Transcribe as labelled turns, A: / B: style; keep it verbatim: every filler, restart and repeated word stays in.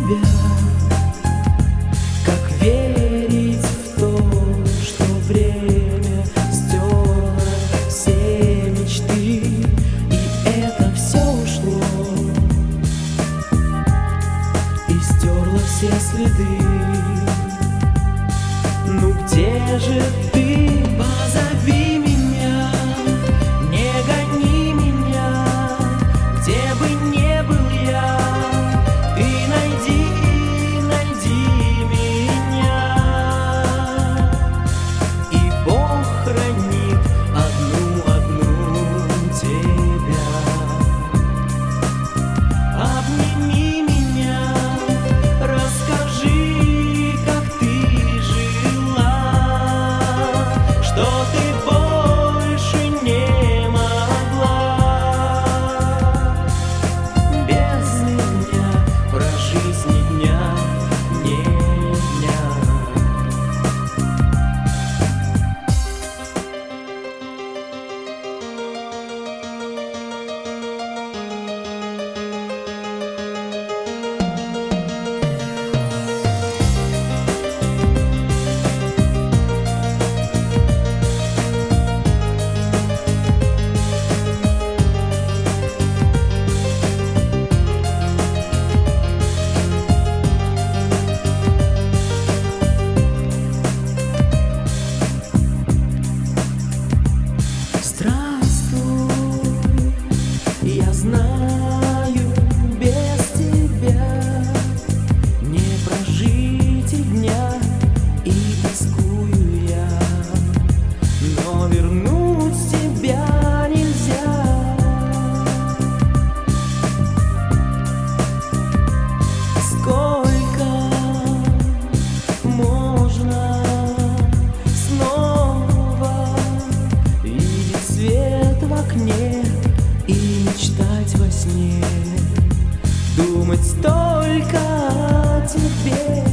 A: тебя, как верить в то, что время стерло все мечты, и это все ушло и стерло все следы. Ну где же ты? Позови меня, не гони меня, где бы не был я, ты найди, найди меня. И Бог хранит одну-одну тебя. Обними меня, расскажи, как ты жила, что ты больше не могла без меня прожить ни дня, ни дня. Я знаю, без тебя не прожить и дня, и тоскую я, но вернуть тебя нельзя. Сколько можно снова видеть свет в окне и мечтать во сне, думать только о тебе.